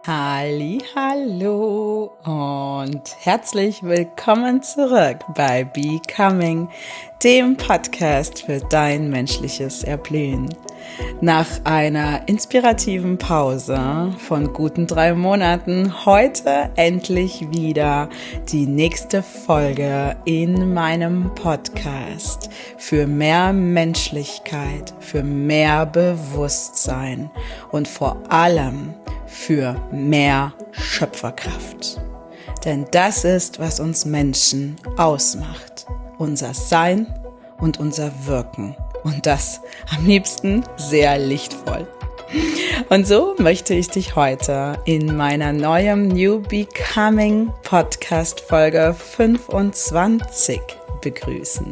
Hallo und herzlich willkommen zurück bei Becoming, dem Podcast für dein menschliches Erblühen. Nach einer inspirativen Pause von guten 3 Monaten heute endlich wieder die nächste Folge in meinem Podcast für mehr Menschlichkeit, für mehr Bewusstsein und vor allem für mehr Schöpferkraft. Denn das ist, was uns Menschen ausmacht. Unser Sein und unser Wirken. Und das am liebsten sehr lichtvoll. Und so möchte ich dich heute in meiner neuen New Becoming Podcast Folge 25 begrüßen.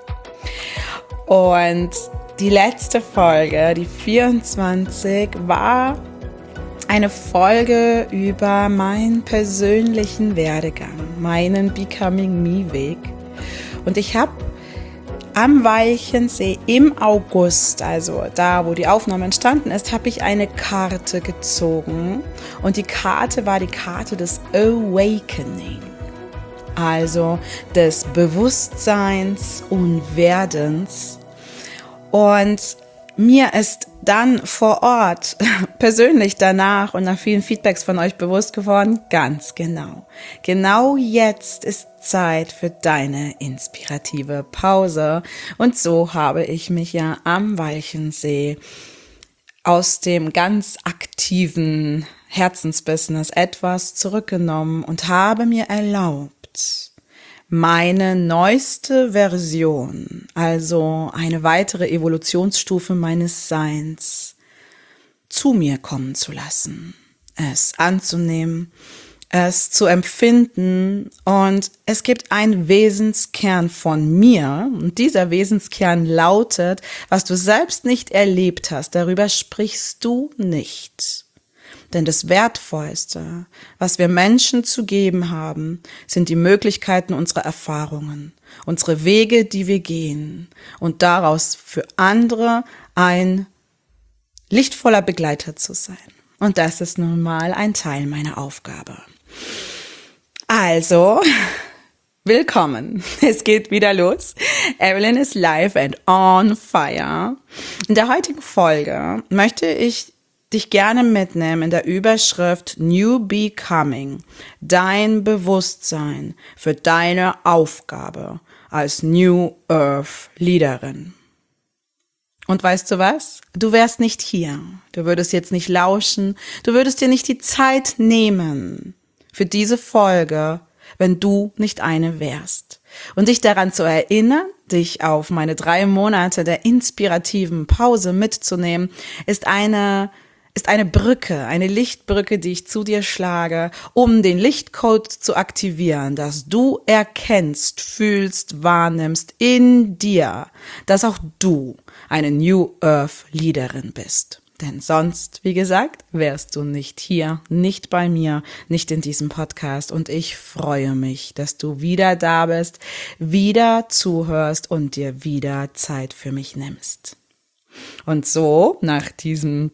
Und die letzte Folge, die 24, war eine Folge über meinen persönlichen Werdegang, meinen Becoming Me Weg. Und ich habe am Walchensee im August, also da, wo die Aufnahme entstanden ist, habe ich eine Karte gezogen. Und die Karte war die Karte des Awakening, also des Bewusstseins und Werdens. Und mir ist dann vor Ort, persönlich danach und nach vielen Feedbacks von euch bewusst geworden, ganz genau. Genau jetzt ist Zeit für deine inspirative Pause. Und so habe ich mich ja am Walchensee aus dem ganz aktiven Herzensbusiness etwas zurückgenommen und habe mir erlaubt, meine neueste Version, also eine weitere Evolutionsstufe meines Seins, zu mir kommen zu lassen, es anzunehmen, es zu empfinden. Und es gibt einen Wesenskern von mir und dieser Wesenskern lautet: Was du selbst nicht erlebt hast, darüber sprichst du nicht. Denn das Wertvollste, was wir Menschen zu geben haben, sind die Möglichkeiten unserer Erfahrungen, unsere Wege, die wir gehen und daraus für andere ein lichtvoller Begleiter zu sein. Und das ist nun mal ein Teil meiner Aufgabe. Also, willkommen. Es geht wieder los. Evelyn ist live and on fire. In der heutigen Folge möchte ich dich gerne mitnehmen in der Überschrift New Becoming, dein Bewusstsein für deine Aufgabe als New Earth Leaderin. Und weißt du was? Du wärst nicht hier. Du würdest jetzt nicht lauschen. Du würdest dir nicht die Zeit nehmen für diese Folge, wenn du nicht eine wärst. Und dich daran zu erinnern, dich auf meine 3 Monate der inspirativen Pause mitzunehmen, ist eine Brücke, eine Lichtbrücke, die ich zu dir schlage, um den Lichtcode zu aktivieren, dass du erkennst, fühlst, wahrnimmst in dir, dass auch du eine New Earth Leaderin bist. Denn sonst, wie gesagt, wärst du nicht hier, nicht bei mir, nicht in diesem Podcast. Und ich freue mich, dass du wieder da bist, wieder zuhörst und dir wieder Zeit für mich nimmst. Und so, nach diesem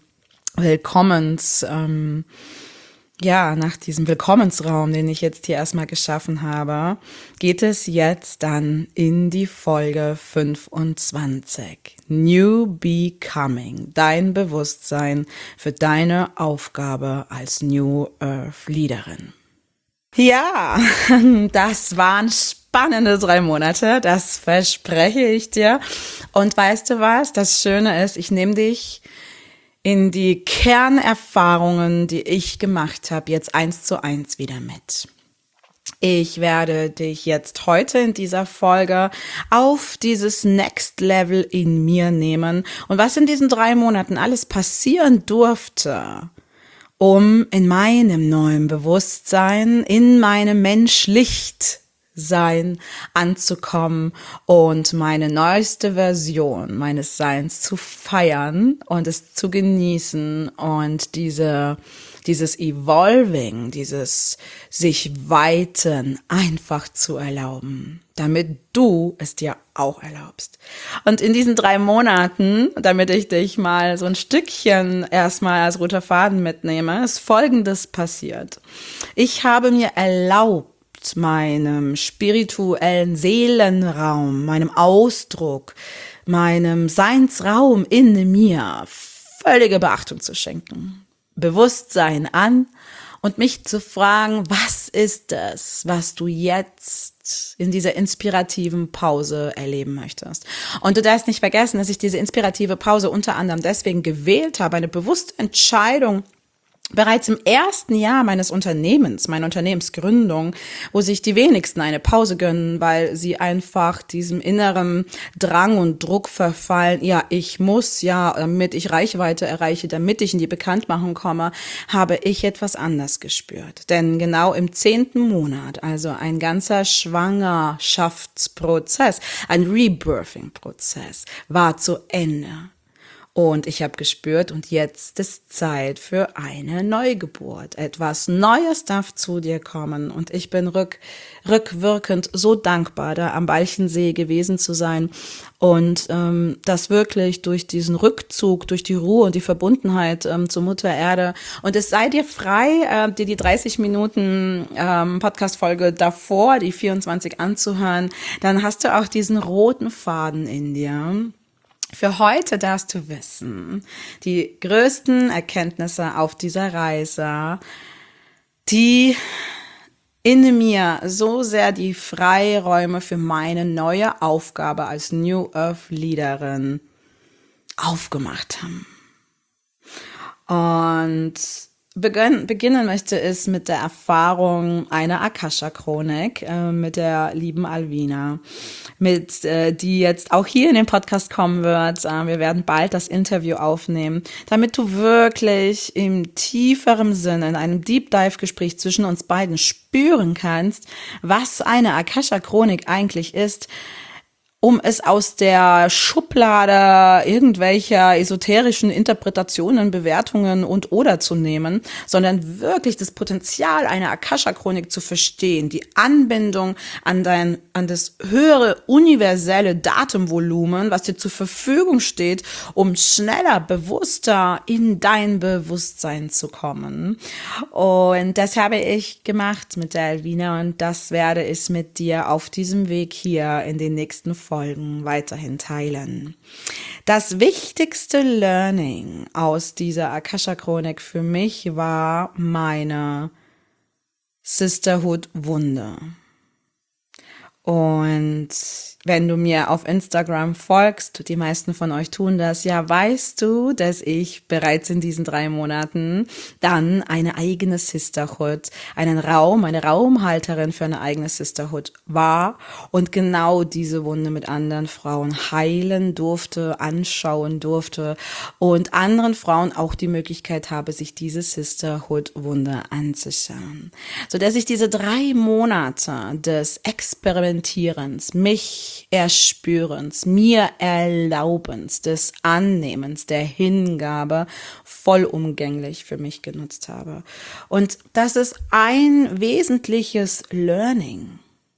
nach diesem Willkommensraum, den ich jetzt hier erstmal geschaffen habe, geht es jetzt dann in die Folge 25. New Becoming, dein Bewusstsein für deine Aufgabe als New Earth Leaderin. Ja, das waren spannende 3 Monate, das verspreche ich dir. Und weißt du was? Das Schöne ist, ich nehme dich in die Kernerfahrungen, die ich gemacht habe, jetzt 1:1 wieder mit. Ich werde dich jetzt heute in dieser Folge auf dieses Next Level in mir nehmen und was in diesen 3 Monaten alles passieren durfte, um in meinem neuen Bewusstsein, in meinem Menschlichtsein anzukommen und meine neueste Version meines Seins zu feiern und es zu genießen und diese dieses Evolving, dieses sich weiten einfach zu erlauben, damit du es dir auch erlaubst. Und in diesen 3 Monaten, damit ich dich mal so ein Stückchen erstmal als roter Faden mitnehme, ist Folgendes passiert. Ich habe mir erlaubt, meinem spirituellen Seelenraum, meinem Ausdruck, meinem Seinsraum in mir völlige Beachtung zu schenken. Bewusstsein an und mich zu fragen, was ist es, was du jetzt in dieser inspirativen Pause erleben möchtest. Und du darfst nicht vergessen, dass ich diese inspirative Pause unter anderem deswegen gewählt habe, eine bewusste Entscheidung, bereits im ersten Jahr meines Unternehmens, meiner Unternehmensgründung, wo sich die wenigsten eine Pause gönnen, weil sie einfach diesem inneren Drang und Druck verfallen. Ja, ich muss, ja, damit ich Reichweite erreiche, damit ich in die Bekanntmachung komme, habe ich etwas anders gespürt. Denn genau im 10. Monat, also ein ganzer Schwangerschaftsprozess, ein Rebirthing-Prozess, war zu Ende. Und ich habe gespürt, und jetzt ist Zeit für eine Neugeburt. Etwas Neues darf zu dir kommen. Und ich bin rückwirkend so dankbar, da am Walchensee gewesen zu sein. Und das wirklich durch diesen Rückzug, durch die Ruhe und die Verbundenheit zur Mutter Erde. Und es sei dir frei, dir die 30 Minuten Podcast-Folge davor, die 24 anzuhören. Dann hast du auch diesen roten Faden in dir. Für heute darfst du wissen, die größten Erkenntnisse auf dieser Reise, die in mir so sehr die Freiräume für meine neue Aufgabe als New Earth Leaderin aufgemacht haben. Und beginnen möchte es mit der Erfahrung einer Akasha-Chronik mit der lieben Alvina, die jetzt auch hier in den Podcast kommen wird. Wir werden bald das Interview aufnehmen, damit du wirklich im tieferen Sinne, in einem Deep Dive-Gespräch zwischen uns beiden spüren kannst, was eine Akasha-Chronik eigentlich ist, um es aus der Schublade irgendwelcher esoterischen Interpretationen, Bewertungen und oder zu nehmen, sondern wirklich das Potenzial einer Akasha-Chronik zu verstehen, die Anbindung an das höhere universelle Datenvolumen, was dir zur Verfügung steht, um schneller, bewusster in dein Bewusstsein zu kommen. Und das habe ich gemacht mit der Alvina und das werde ich mit dir auf diesem Weg hier in den nächsten Folgen weiterhin teilen. Das wichtigste Learning aus dieser Akasha-Chronik für mich war meine Sisterhood-Wunde. Und wenn du mir auf Instagram folgst, die meisten von euch tun das, ja, weißt du, dass ich bereits in diesen 3 Monaten dann eine eigene Sisterhood, eine Raumhalterin für eine eigene Sisterhood war und genau diese Wunde mit anderen Frauen heilen durfte, anschauen durfte und anderen Frauen auch die Möglichkeit habe, sich diese Sisterhood-Wunde anzuschauen. Sodass ich diese 3 Monate des Experimentierens, mich Erspürens, mir Erlaubens, des Annehmens, der Hingabe vollumgänglich für mich genutzt habe. Und das ist ein wesentliches Learning.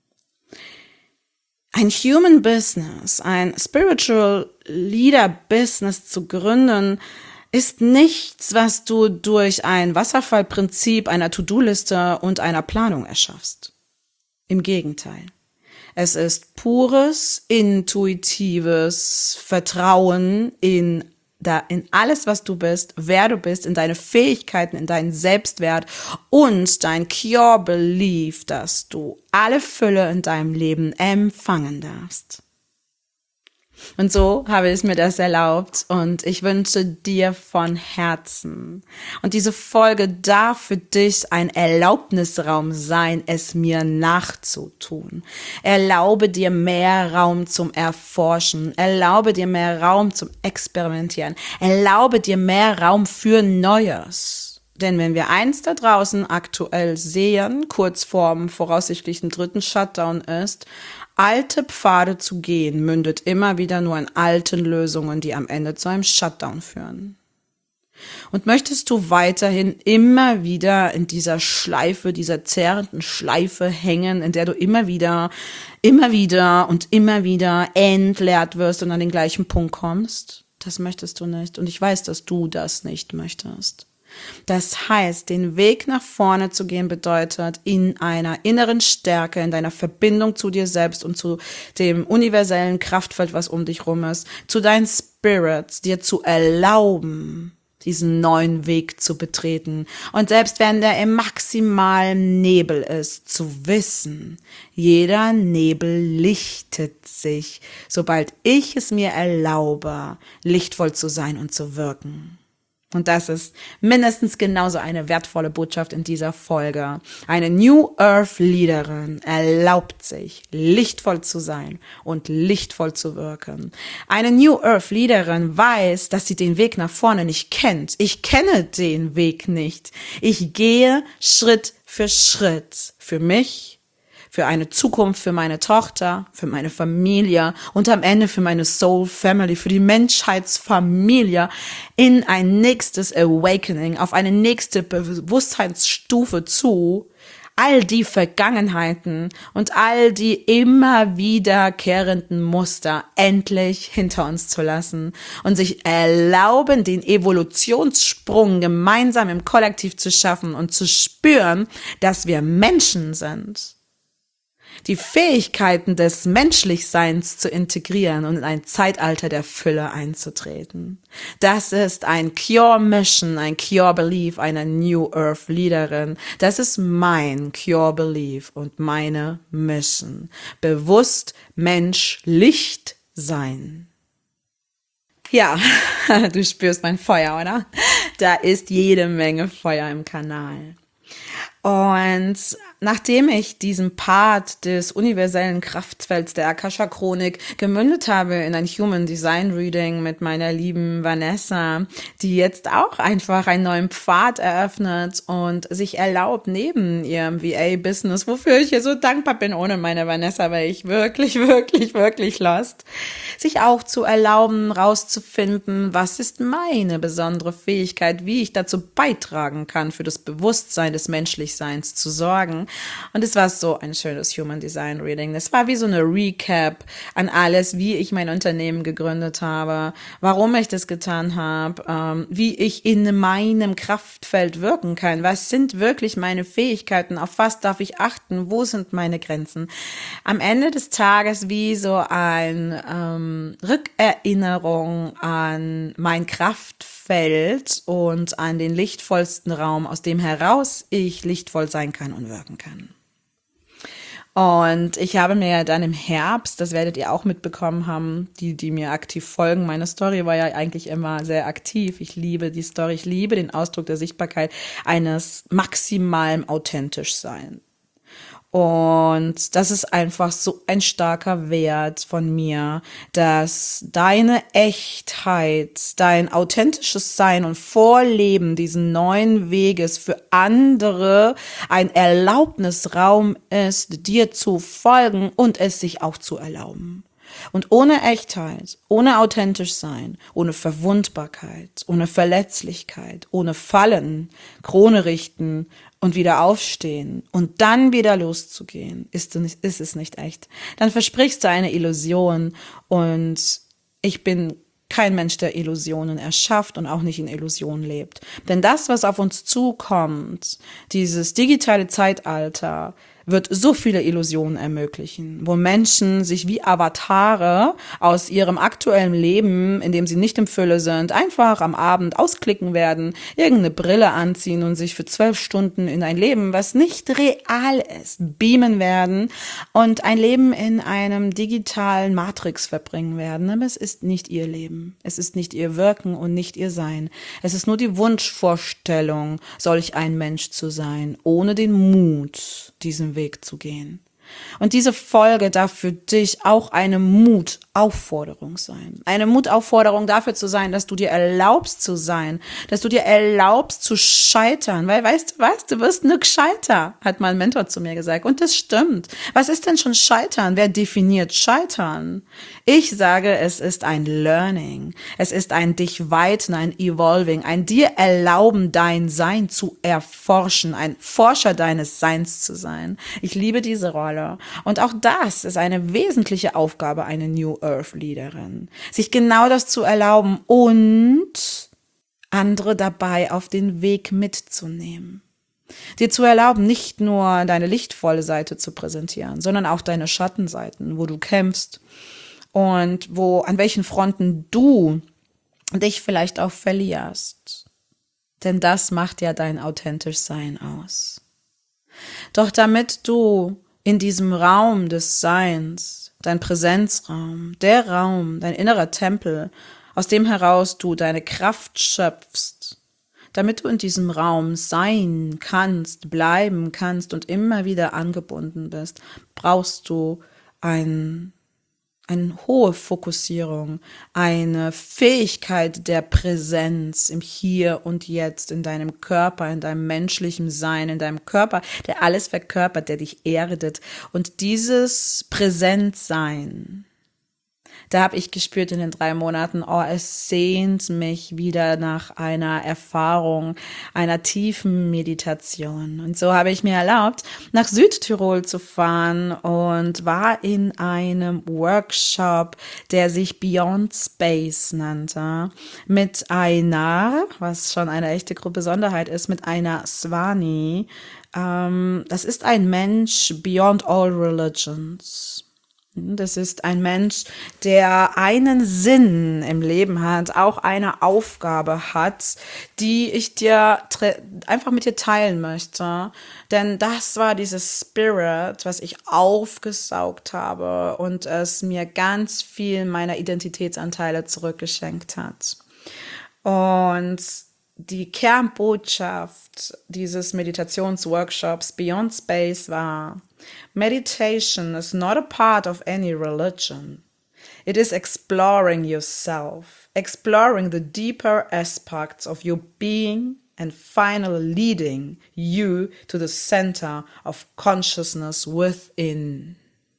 Ein Human Business, ein Spiritual Leader Business zu gründen, ist nichts, was du durch ein Wasserfallprinzip einer To-Do-Liste und einer Planung erschaffst. Im Gegenteil. Es ist pures, intuitives Vertrauen in alles, was du bist, wer du bist, in deine Fähigkeiten, in deinen Selbstwert und dein Core Belief, dass du alle Fülle in deinem Leben empfangen darfst. Und so habe ich mir das erlaubt und ich wünsche dir von Herzen. Und diese Folge darf für dich ein Erlaubnisraum sein, es mir nachzutun. Erlaube dir mehr Raum zum Erforschen. Erlaube dir mehr Raum zum Experimentieren. Erlaube dir mehr Raum für Neues. Denn wenn wir eins da draußen aktuell sehen, kurz vorm voraussichtlichen 3. Shutdown ist, alte Pfade zu gehen, mündet immer wieder nur in alten Lösungen, die am Ende zu einem Shutdown führen. Und möchtest du weiterhin immer wieder in dieser Schleife, dieser zerrenden Schleife hängen, in der du immer wieder und immer wieder entleert wirst und an den gleichen Punkt kommst? Das möchtest du nicht. Und ich weiß, dass du das nicht möchtest. Das heißt, den Weg nach vorne zu gehen bedeutet, in einer inneren Stärke, in deiner Verbindung zu dir selbst und zu dem universellen Kraftfeld, was um dich rum ist, zu deinen Spirits, dir zu erlauben, diesen neuen Weg zu betreten. Und selbst wenn der im maximalen Nebel ist, zu wissen, jeder Nebel lichtet sich, sobald ich es mir erlaube, lichtvoll zu sein und zu wirken. Und das ist mindestens genauso eine wertvolle Botschaft in dieser Folge. Eine New Earth Leaderin erlaubt sich, lichtvoll zu sein und lichtvoll zu wirken. Eine New Earth Leaderin weiß, dass sie den Weg nach vorne nicht kennt. Ich kenne den Weg nicht. Ich gehe Schritt für Schritt für mich, für eine Zukunft, für meine Tochter, für meine Familie und am Ende für meine Soul Family, für die Menschheitsfamilie in ein nächstes Awakening, auf eine nächste Bewusstseinsstufe zu, all die Vergangenheiten und all die immer wiederkehrenden Muster endlich hinter uns zu lassen und sich erlauben, den Evolutionssprung gemeinsam im Kollektiv zu schaffen und zu spüren, dass wir Menschen sind. Die Fähigkeiten des Menschlichseins zu integrieren und in ein Zeitalter der Fülle einzutreten. Das ist ein Cure Mission, ein Cure Belief einer New Earth Leaderin. Das ist mein Cure Belief und meine Mission. Bewusst Mensch Licht sein. Ja, du spürst mein Feuer, oder? Da ist jede Menge Feuer im Kanal. Und nachdem ich diesen Part des universellen Kraftfelds der Akasha-Chronik gemündet habe in ein Human Design Reading mit meiner lieben Vanessa, die jetzt auch einfach einen neuen Pfad eröffnet und sich erlaubt, neben ihrem VA-Business, wofür ich ihr so dankbar bin ohne meine Vanessa, weil ich wirklich, wirklich, wirklich lost, sich auch zu erlauben, rauszufinden, was ist meine besondere Fähigkeit, wie ich dazu beitragen kann, für das Bewusstsein des Menschlichseins zu sorgen. Und es war so ein schönes Human Design Reading. Es war wie so eine Recap an alles, wie ich mein Unternehmen gegründet habe, warum ich das getan habe, wie ich in meinem Kraftfeld wirken kann. Was sind wirklich meine Fähigkeiten? Auf was darf ich achten? Wo sind meine Grenzen? Am Ende des Tages wie so ein Rückerinnerung an mein Kraftfeld und an den lichtvollsten Raum, aus dem heraus ich lichtvoll sein kann und wirken kann. Und ich habe mir dann im Herbst, das werdet ihr auch mitbekommen haben, die mir aktiv folgen, meine Story war ja eigentlich immer sehr aktiv. Ich liebe die Story, ich liebe den Ausdruck der Sichtbarkeit eines maximalen Authentischsein. Und das ist einfach so ein starker Wert von mir, dass deine Echtheit, dein authentisches Sein und Vorleben diesen neuen Weges für andere ein Erlaubnisraum ist, dir zu folgen und es sich auch zu erlauben. Und ohne Echtheit, ohne authentisch sein, ohne Verwundbarkeit, ohne Verletzlichkeit, ohne Fallen, Krone richten und wieder aufstehen und dann wieder loszugehen, ist es nicht echt. Dann versprichst du eine Illusion und ich bin kein Mensch, der Illusionen erschafft und auch nicht in Illusionen lebt. Denn das, was auf uns zukommt, dieses digitale Zeitalter, wird so viele Illusionen ermöglichen, wo Menschen sich wie Avatare aus ihrem aktuellen Leben, in dem sie nicht im Fülle sind, einfach am Abend ausklicken werden, irgendeine Brille anziehen und sich für 12 Stunden in ein Leben, was nicht real ist, beamen werden und ein Leben in einem digitalen Matrix verbringen werden. Aber es ist nicht ihr Leben. Es ist nicht ihr Wirken und nicht ihr Sein. Es ist nur die Wunschvorstellung, solch ein Mensch zu sein, ohne den Mut, diesen Weg zu gehen. Und diese Folge darf für dich auch eine Mutaufforderung sein. Eine Mutaufforderung dafür zu sein, dass du dir erlaubst zu sein, dass du dir erlaubst zu scheitern. Weil, weißt du was, du wirst nur gescheiter, hat mein Mentor zu mir gesagt. Und das stimmt. Was ist denn schon Scheitern? Wer definiert Scheitern? Ich sage, es ist ein Learning. Es ist ein dich weiten, ein Evolving, ein dir erlauben, dein Sein zu erforschen, ein Forscher deines Seins zu sein. Ich liebe diese Rolle. Und auch das ist eine wesentliche Aufgabe einer New Earth Leaderin, sich genau das zu erlauben und andere dabei auf den Weg mitzunehmen. Dir zu erlauben, nicht nur deine lichtvolle Seite zu präsentieren, sondern auch deine Schattenseiten, wo du kämpfst und an welchen Fronten du dich vielleicht auch verlierst. Denn das macht ja dein authentisch Sein aus. Doch damit du in diesem Raum des Seins, dein Präsenzraum, der Raum, dein innerer Tempel, aus dem heraus du deine Kraft schöpfst, damit du in diesem Raum sein kannst, bleiben kannst und immer wieder angebunden bist, brauchst du eine hohe Fokussierung, eine Fähigkeit der Präsenz im Hier und Jetzt, in deinem Körper, in deinem menschlichen Sein, in deinem Körper, der alles verkörpert, der dich erdet. Und dieses Präsentsein, da habe ich gespürt in den 3 Monaten, es sehnt mich wieder nach einer Erfahrung, einer tiefen Meditation. Und so habe ich mir erlaubt, nach Südtirol zu fahren und war in einem Workshop, der sich Beyond Space nannte, mit einer, was schon eine echte Besonderheit ist, mit einer Swani. Das ist ein Mensch beyond all religions. Das ist ein Mensch, der einen Sinn im Leben hat, auch eine Aufgabe hat, die ich dir einfach mit dir teilen möchte. Denn das war dieses Spirit, was ich aufgesaugt habe und es mir ganz viel meiner Identitätsanteile zurückgeschenkt hat. Und die Kernbotschaft dieses Meditationsworkshops Beyond Space war: Meditation is not a part of any religion. It is exploring yourself, exploring the deeper aspects of your being and finally leading you to the center of consciousness within.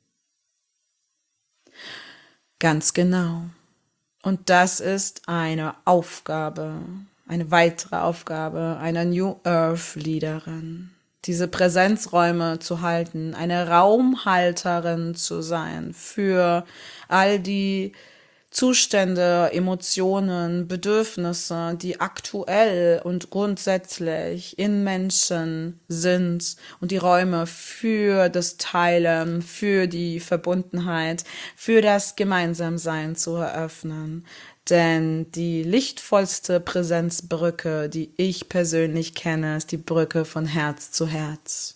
Ganz genau. Und das ist eine Aufgabe, eine weitere Aufgabe einer New Earth Leaderin. Diese Präsenzräume zu halten, eine Raumhalterin zu sein für all die Zustände, Emotionen, Bedürfnisse, die aktuell und grundsätzlich in Menschen sind und die Räume für das Teilen, für die Verbundenheit, für das Gemeinsamsein zu eröffnen. Denn die lichtvollste Präsenzbrücke, die ich persönlich kenne, ist die Brücke von Herz zu Herz.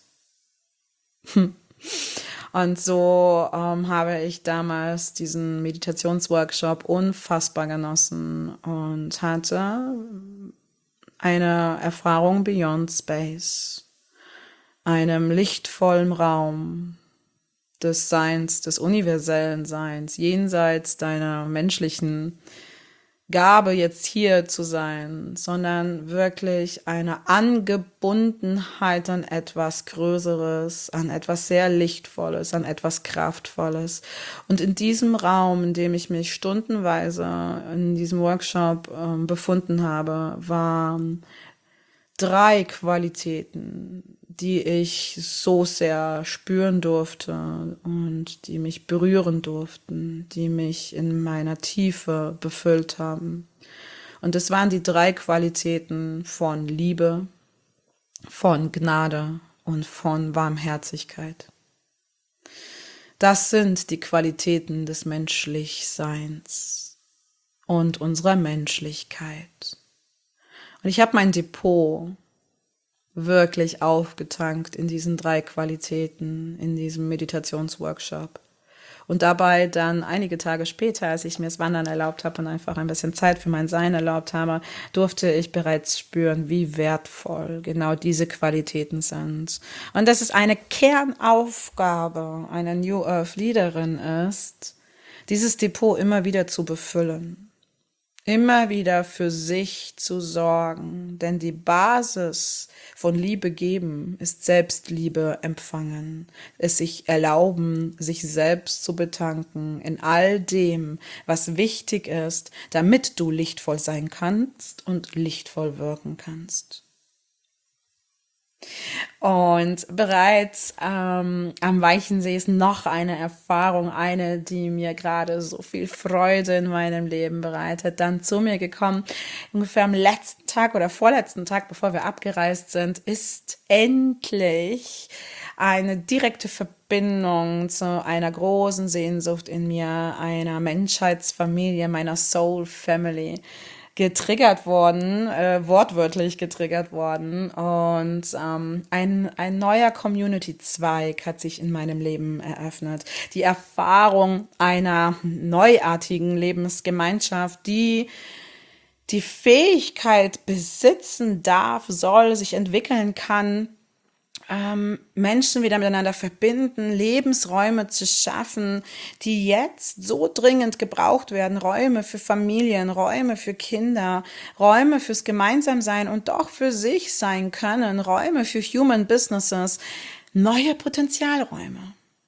Und so habe ich damals diesen Meditationsworkshop unfassbar genossen und hatte eine Erfahrung Beyond Space, einem lichtvollen Raum des Seins, des universellen Seins, jenseits deiner menschlichen Gabe, jetzt hier zu sein, sondern wirklich eine Angebundenheit an etwas Größeres, an etwas sehr Lichtvolles, an etwas Kraftvolles. Und in diesem Raum, in dem ich mich stundenweise in diesem Workshop befunden habe, waren 3 Qualitäten, die ich so sehr spüren durfte und die mich berühren durften, die mich in meiner Tiefe befüllt haben. Und es waren die 3 Qualitäten von Liebe, von Gnade und von Warmherzigkeit. Das sind die Qualitäten des Menschlichseins und unserer Menschlichkeit. Und ich habe mein Depot wirklich aufgetankt in diesen 3 Qualitäten, in diesem Meditationsworkshop. Und dabei dann einige Tage später, als ich mir das Wandern erlaubt habe und einfach ein bisschen Zeit für mein Sein erlaubt habe, durfte ich bereits spüren, wie wertvoll genau diese Qualitäten sind. Und dass es eine Kernaufgabe einer New Earth Leaderin ist, dieses Depot immer wieder zu befüllen. Immer wieder für sich zu sorgen, denn die Basis von Liebe geben ist Selbstliebe empfangen, es sich erlauben, sich selbst zu betanken in all dem, was wichtig ist, damit du lichtvoll sein kannst und lichtvoll wirken kannst. Und bereits am Weichensee ist noch eine Erfahrung, eine, die mir gerade so viel Freude in meinem Leben bereitet, dann zu mir gekommen. Ungefähr am letzten Tag oder vorletzten Tag, bevor wir abgereist sind, ist endlich eine direkte Verbindung zu einer großen Sehnsucht in mir, einer Menschheitsfamilie, meiner Soul Family getriggert worden, wortwörtlich getriggert worden, und ein neuer Community-Zweig hat sich in meinem Leben eröffnet. Die Erfahrung einer neuartigen Lebensgemeinschaft, die die Fähigkeit besitzen darf, soll, sich entwickeln kann, Menschen wieder miteinander verbinden, Lebensräume zu schaffen, die jetzt so dringend gebraucht werden. Räume für Familien, Räume für Kinder, Räume fürs Gemeinsamsein und doch für sich sein können, Räume für Human Businesses, neue Potenzialräume.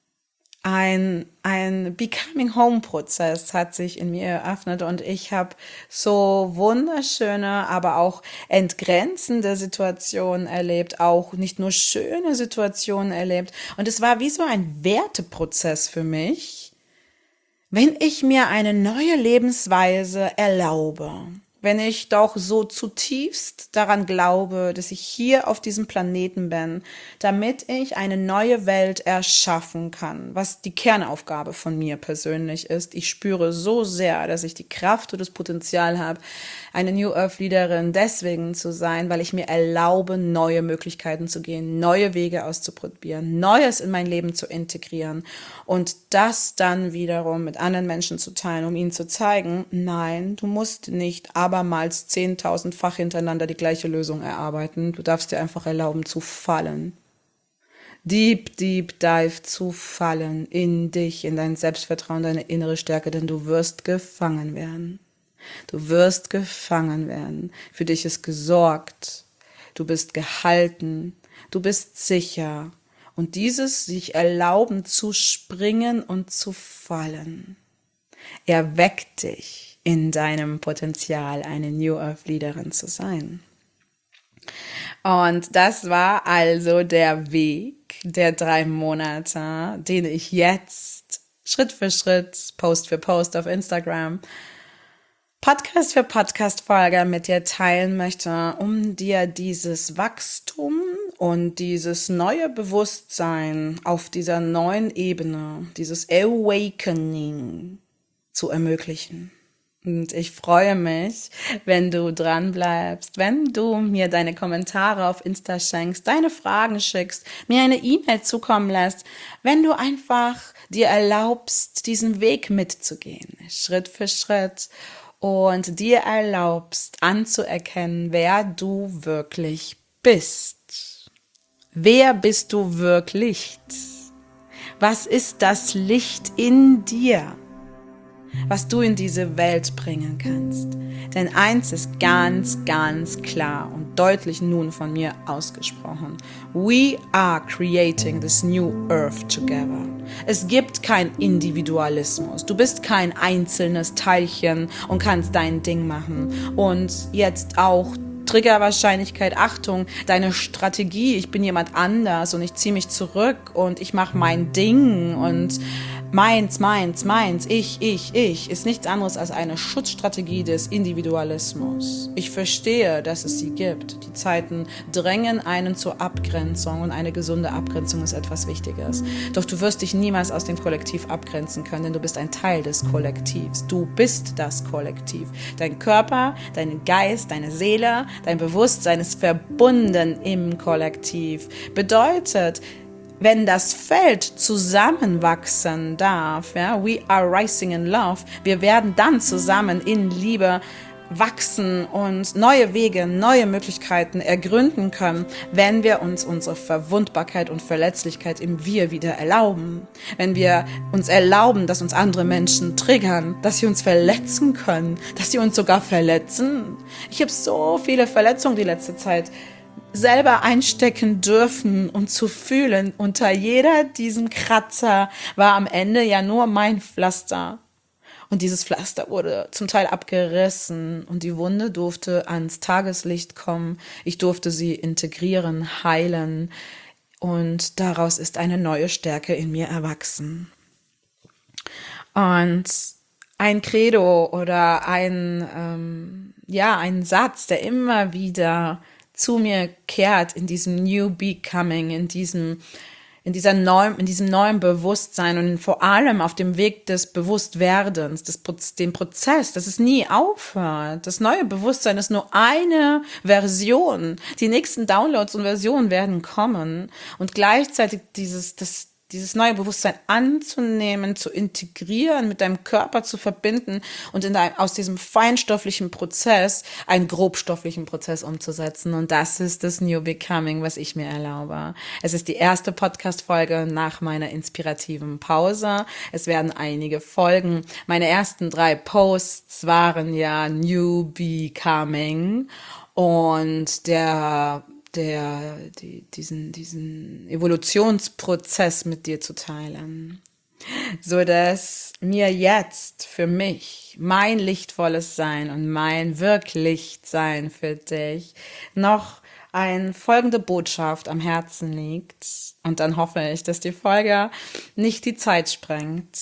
Ein Becoming-Home-Prozess hat sich in mir eröffnet und ich habe so wunderschöne, aber auch entgrenzende Situationen erlebt, auch nicht nur schöne Situationen erlebt. Und es war wie so ein Werteprozess für mich, wenn ich mir eine neue Lebensweise erlaube. Wenn ich doch so zutiefst daran glaube, dass ich hier auf diesem Planeten bin, damit ich eine neue Welt erschaffen kann, was die Kernaufgabe von mir persönlich ist. Ich spüre so sehr, dass ich die Kraft und das Potenzial habe, eine New Earth Leaderin deswegen zu sein, weil ich mir erlaube, neue Möglichkeiten zu gehen, neue Wege auszuprobieren, Neues in mein Leben zu integrieren und das dann wiederum mit anderen Menschen zu teilen, um ihnen zu zeigen, nein, du musst nicht abermals 10.000-fach hintereinander die gleiche Lösung erarbeiten. Du darfst dir einfach erlauben zu fallen. Deep dive zu fallen in dich, in dein Selbstvertrauen, deine innere Stärke, denn du wirst gefangen werden. Du wirst gefangen werden. Für dich ist gesorgt. Du bist gehalten. Du bist sicher. Und dieses sich erlauben zu springen und zu fallen, erweckt dich in deinem Potenzial, eine New Earth Leaderin zu sein. Und das war also der Weg der 3 Monate, den ich jetzt Schritt für Schritt, Post für Post auf Instagram, Podcast für Podcast-Folge mit dir teilen möchte, um dir dieses Wachstum und dieses neue Bewusstsein auf dieser neuen Ebene, dieses Awakening zu ermöglichen. Und ich freue mich, wenn du dran bleibst, wenn du mir deine Kommentare auf Insta schenkst, deine Fragen schickst, mir eine E-Mail zukommen lässt, wenn du einfach dir erlaubst, diesen Weg mitzugehen, Schritt für Schritt, und dir erlaubst anzuerkennen, wer du wirklich bist. Wer bist du wirklich? Was ist das Licht in dir, was du in diese Welt bringen kannst? Denn eins ist ganz, ganz klar und deutlich nun von mir ausgesprochen. We are creating this new earth together. Es gibt keinen Individualismus. Du bist kein einzelnes Teilchen und kannst dein Ding machen. Und jetzt auch Triggerwahrscheinlichkeit, Achtung, deine Strategie, ich bin jemand anders und ich ziehe mich zurück und ich mache mein Ding und meins, ich, ist nichts anderes als eine Schutzstrategie des Individualismus. Ich verstehe, dass es sie gibt. Die Zeiten drängen einen zur Abgrenzung und eine gesunde Abgrenzung ist etwas Wichtiges. Doch du wirst dich niemals aus dem Kollektiv abgrenzen können, denn du bist ein Teil des Kollektivs. Du bist das Kollektiv. Dein Körper, dein Geist, deine Seele, dein Bewusstsein ist verbunden im Kollektiv. Bedeutet, wenn das Feld zusammenwachsen darf, ja, we are rising in love, wir werden dann zusammen in Liebe wachsen und neue Wege, neue Möglichkeiten ergründen können, wenn wir uns unsere Verwundbarkeit und Verletzlichkeit im Wir wieder erlauben. Wenn wir uns erlauben, dass uns andere Menschen triggern, dass sie uns verletzen können, dass sie uns sogar verletzen. Ich habe so viele Verletzungen die letzte Zeit selber einstecken dürfen, um zu fühlen, unter jeder diesen Kratzer war am Ende ja nur mein Pflaster. Und dieses Pflaster wurde zum Teil abgerissen und die Wunde durfte ans Tageslicht kommen. Ich durfte sie integrieren, heilen und daraus ist eine neue Stärke in mir erwachsen. Und ein Credo oder ein Satz, der immer wieder zu mir kehrt in diesem New Becoming, in diesem neuen Bewusstsein und vor allem auf dem Weg des Bewusstwerdens, dem Prozess, dass es nie aufhört. Das neue Bewusstsein ist nur eine Version. Die nächsten Downloads und Versionen werden kommen und gleichzeitig dieses neue Bewusstsein anzunehmen, zu integrieren, mit deinem Körper zu verbinden und aus diesem feinstofflichen Prozess einen grobstofflichen Prozess umzusetzen. Und das ist das New Becoming, was ich mir erlaube. Es ist die erste Podcast-Folge nach meiner inspirativen Pause. Es werden einige Folgen. Meine ersten 3 Posts waren ja New Becoming und diesen Evolutionsprozess mit dir zu teilen, so dass mir jetzt für mich mein lichtvolles Sein und mein Wirklichsein für dich noch eine folgende Botschaft am Herzen liegt und dann hoffe ich, dass die Folge nicht die Zeit sprengt.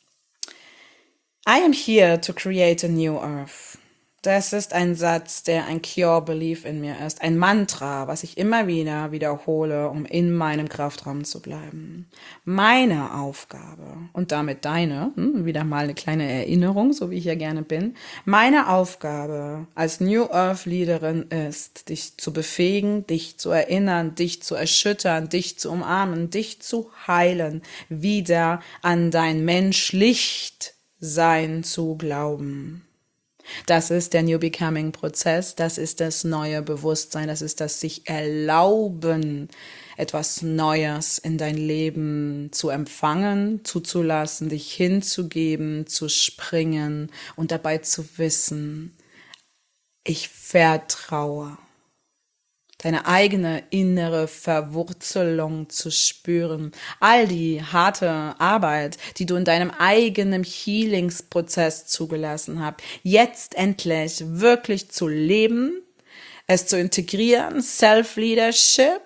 I am here to create a new earth. Das ist ein Satz, der ein Core Belief in mir ist, ein Mantra, was ich immer wieder wiederhole, um in meinem Kraftraum zu bleiben. Meine Aufgabe und damit deine, wieder mal eine kleine Erinnerung, so wie ich ja gerne bin, meine Aufgabe als New Earth Leaderin ist, dich zu befähigen, dich zu erinnern, dich zu erschüttern, dich zu umarmen, dich zu heilen, wieder an dein Menschlichtsein zu glauben. Das ist der New Becoming Prozess, das ist das neue Bewusstsein, das ist das sich erlauben, etwas Neues in dein Leben zu empfangen, zuzulassen, dich hinzugeben, zu springen und dabei zu wissen, ich vertraue. Deine eigene innere Verwurzelung zu spüren. All die harte Arbeit, die du in deinem eigenen Healingsprozess zugelassen hast, jetzt endlich wirklich zu leben, es zu integrieren, Self-Leadership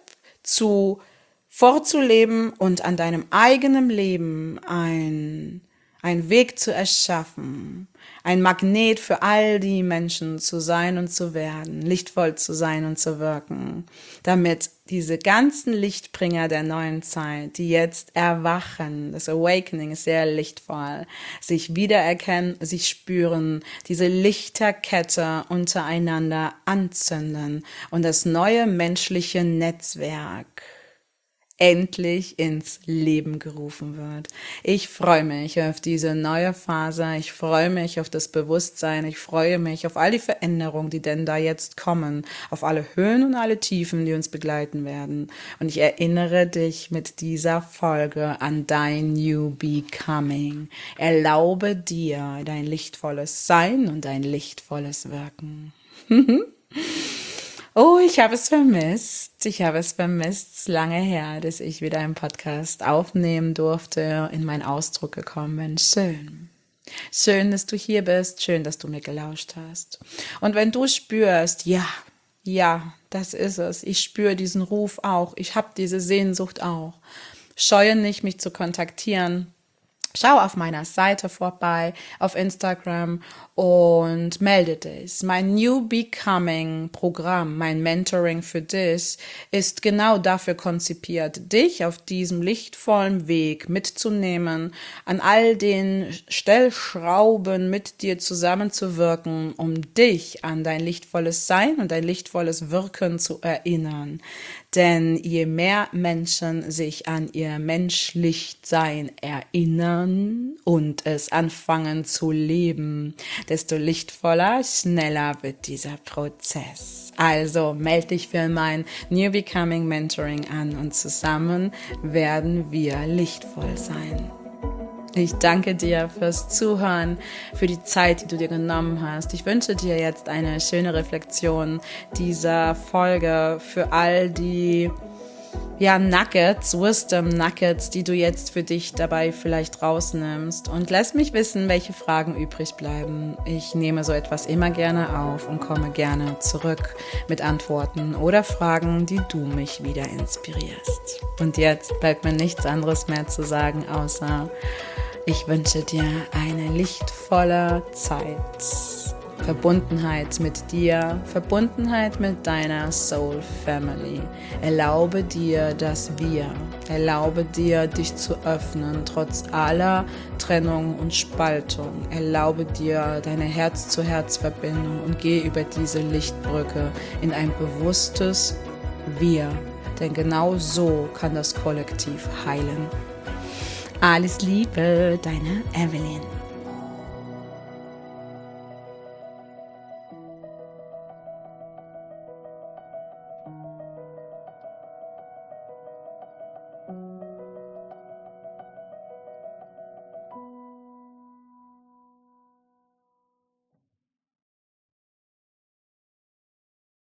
vorzuleben und an deinem eigenen Leben einen Weg zu erschaffen, ein Magnet für all die Menschen zu sein und zu werden, lichtvoll zu sein und zu wirken, damit diese ganzen Lichtbringer der neuen Zeit, die jetzt erwachen, das Awakening ist sehr lichtvoll, sich wiedererkennen, sich spüren, diese Lichterkette untereinander anzünden und das neue menschliche Netzwerk endlich ins Leben gerufen wird. Ich freue mich auf diese neue Phase, ich freue mich auf das Bewusstsein, ich freue mich auf all die Veränderungen, die denn da jetzt kommen, auf alle Höhen und alle Tiefen, die uns begleiten werden. Und ich erinnere dich mit dieser Folge an dein New Becoming. Erlaube dir dein lichtvolles Sein und dein lichtvolles Wirken. Oh, ich habe es vermisst. Ich habe es vermisst. Es ist lange her, dass ich wieder einen Podcast aufnehmen durfte, in meinen Ausdruck gekommen bin. Schön. Schön, dass du hier bist. Schön, dass du mir gelauscht hast. Und wenn du spürst, ja, das ist es. Ich spüre diesen Ruf auch. Ich habe diese Sehnsucht auch. Scheue nicht, mich zu kontaktieren. Schau auf meiner Seite vorbei, auf Instagram und melde dich. Mein New Becoming Programm, mein Mentoring für dich ist genau dafür konzipiert, dich auf diesem lichtvollen Weg mitzunehmen, an all den Stellschrauben mit dir zusammenzuwirken, um dich an dein lichtvolles Sein und dein lichtvolles Wirken zu erinnern. Denn je mehr Menschen sich an ihr Menschlichsein erinnern und es anfangen zu leben, desto lichtvoller, schneller wird dieser Prozess. Also melde dich für mein New Becoming Mentoring an und zusammen werden wir lichtvoll sein. Ich danke dir fürs Zuhören, für die Zeit, die du dir genommen hast. Ich wünsche dir jetzt eine schöne Reflexion dieser Folge für all die Nuggets, Wisdom Nuggets, die du jetzt für dich dabei vielleicht rausnimmst. Und lass mich wissen, welche Fragen übrig bleiben. Ich nehme so etwas immer gerne auf und komme gerne zurück mit Antworten oder Fragen, die du mich wieder inspirierst. Und jetzt bleibt mir nichts anderes mehr zu sagen, außer ich wünsche dir eine lichtvolle Zeit. Verbundenheit mit dir, Verbundenheit mit deiner Soul Family. Erlaube dir das Wir. Erlaube dir, dich zu öffnen, trotz aller Trennung und Spaltung. Erlaube dir deine Herz-zu-Herz-Verbindung und geh über diese Lichtbrücke in ein bewusstes Wir. Denn genau so kann das Kollektiv heilen. Alles Liebe, deine Evelyn.